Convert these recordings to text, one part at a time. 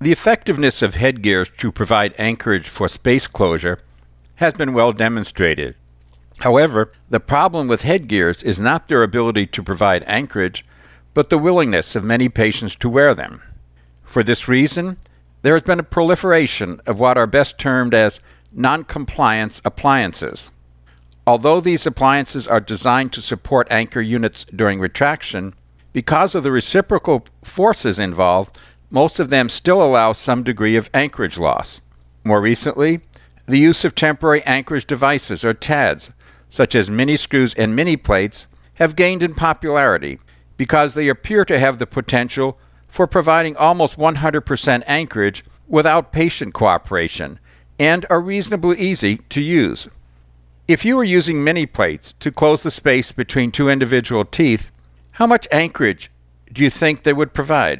The effectiveness of headgears to provide anchorage for space closure has been well demonstrated. However, the problem with headgears is not their ability to provide anchorage, but the willingness of many patients to wear them. For this reason, there has been a proliferation of what are best termed as non-compliance appliances. Although these appliances are designed to support anchor units during retraction, because of the reciprocal forces involved, most of them still allow some degree of anchorage loss. More recently, the use of temporary anchorage devices, or TADs, such as mini screws and mini plates, have gained in popularity because they appear to have the potential for providing almost 100% anchorage without patient cooperation and are reasonably easy to use. If you were using mini plates to close the space between two individual teeth, how much anchorage do you think they would provide?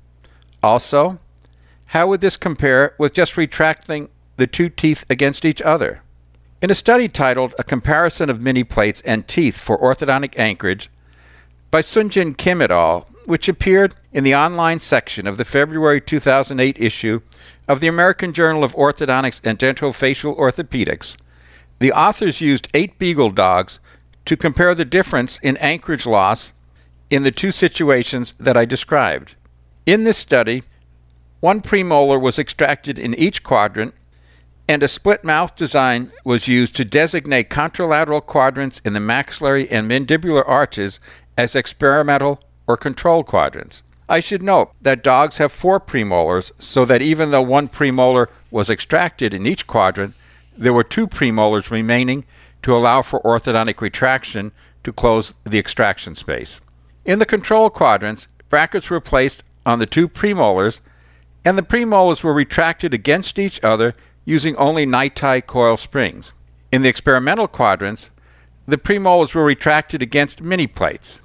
Also, how would this compare with just retracting the two teeth against each other? In a study titled A Comparison of Mini Plates and Teeth for Orthodontic Anchorage by Sunjin Kim et al., which appeared in the online section of the February 2008 issue of the American Journal of Orthodontics and Dentofacial Orthopedics, the authors used 8 beagle dogs to compare the difference in anchorage loss in the two situations that I described. In this study, one premolar was extracted in each quadrant, and a split mouth design was used to designate contralateral quadrants in the maxillary and mandibular arches as experimental or control quadrants. I should note that dogs have 4 premolars, so that even though one premolar was extracted in each quadrant, there were 2 premolars remaining to allow for orthodontic retraction to close the extraction space. In the control quadrants, brackets were placed on the 2 premolars, and the premolars were retracted against each other using only Nitai coil springs. In the experimental quadrants, the premolars were retracted against mini plates.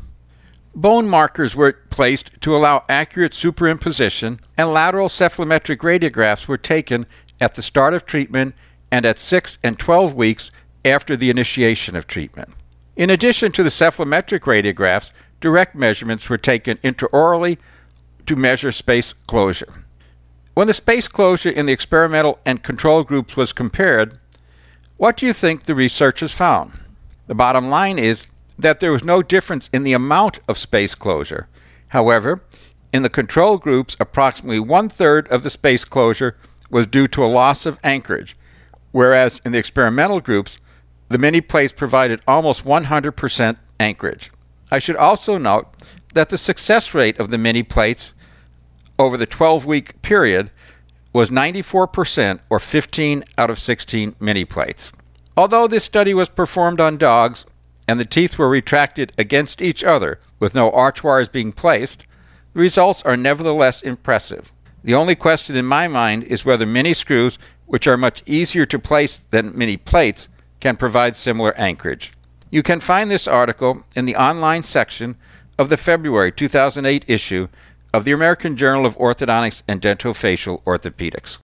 Bone markers were placed to allow accurate superimposition, and lateral cephalometric radiographs were taken at the start of treatment and at 6 and 12 weeks after the initiation of treatment. In addition to the cephalometric radiographs, direct measurements were taken intraorally to measure space closure. When the space closure in the experimental and control groups was compared, what do you think the researchers found? The bottom line is that there was no difference in the amount of space closure. However, in the control groups, approximately 1/3 of the space closure was due to a loss of anchorage, whereas in the experimental groups, the mini plates provided almost 100% anchorage. I should also note that the success rate of the mini plates over the 12-week period was 94%, or 15 out of 16 mini plates. Although this study was performed on dogs and the teeth were retracted against each other with no arch wires being placed, the results are nevertheless impressive. The only question in my mind is whether mini screws, which are much easier to place than mini plates, can provide similar anchorage. You can find this article in the online section of the February 2008 issue of the American Journal of Orthodontics and Dentofacial Orthopedics.